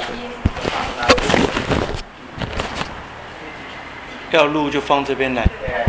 要录就放这边来，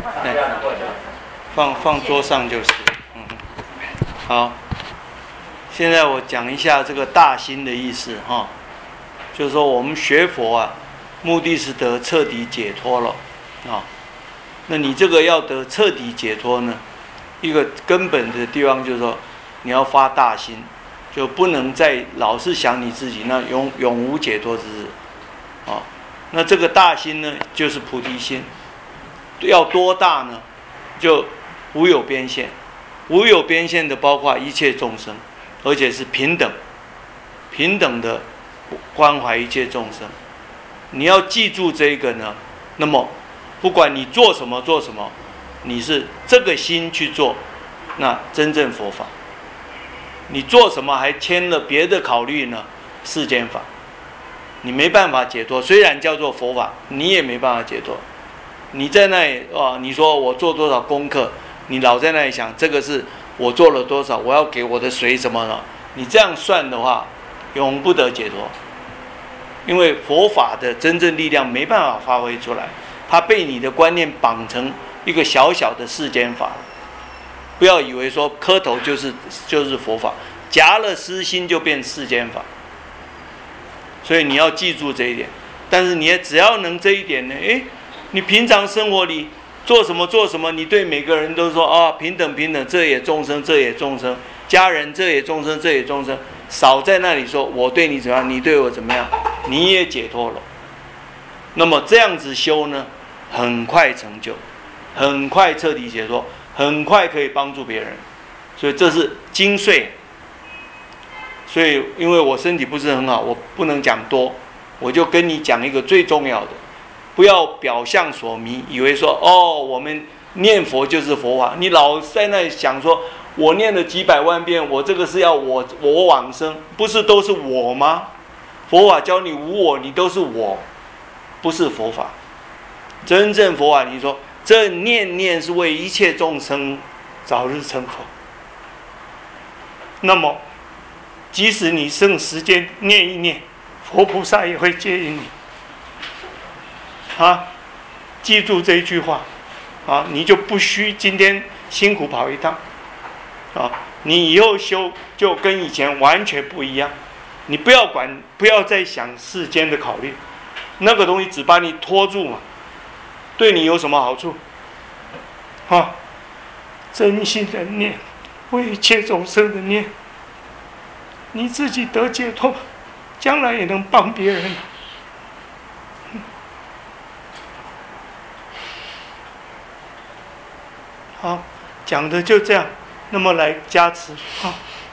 放桌上就是。好，现在我讲一下这个大心的意思哈，就是说我们学佛啊，目的是得彻底解脱了啊。那你这个要得彻底解脱呢，一个根本的地方就是说，你要发大心，就不能再老是想你自己，那永无解脱之日啊。那这个大心呢，就是菩提心，要多大呢？就无有边线，无有边线的包括一切众生，而且是平等的关怀一切众生。你要记住这个呢，那么不管你做什么，你是这个心去做，那真正佛法。你做什么还牵了别的考虑呢？世间法，你没办法解脱。虽然叫做佛法，你也没办法解脱。你在那里你说我做多少功课，你老在那里想这个是我做了多少，我要给我的谁什么呢？你这样算的话，永不得解脱。因为佛法的真正力量没办法发挥出来，它被你的观念绑成一个小小的世间法。不要以为说磕头就是佛法，夹了私心就变世间法。所以你要记住这一点。但是你也只要能这一点呢，你平常生活里做什么，你对每个人都说平等，这也众生，这也众生，家人这也众生，这也众生，少在那里说我对你怎么样，你对我怎么样，你也解脱了。那么这样子修呢，很快成就，很快彻底解脱，很快可以帮助别人。所以这是精髓。所以因为我身体不是很好，我不能讲多，我就跟你讲一个最重要的，不要表象所迷，以为说我们念佛就是佛法，你老在那里想说我念了几百万遍，我这个是要我往生，不是都是我吗？佛法教你无我，你都是我，不是佛法。真正佛法，你说这念是为一切众生早日成佛。那么即使你剩时间念一念，佛菩萨也会接引你。记住这一句话，你就不需今天辛苦跑一趟，你以后修就跟以前完全不一样。你不要管，不要再想世间的考虑，那个东西只把你拖住嘛，对你有什么好处？真心的念，为一切众生的念，你自己得解脱，将来也能帮别人。好，讲的就这样，那么来加持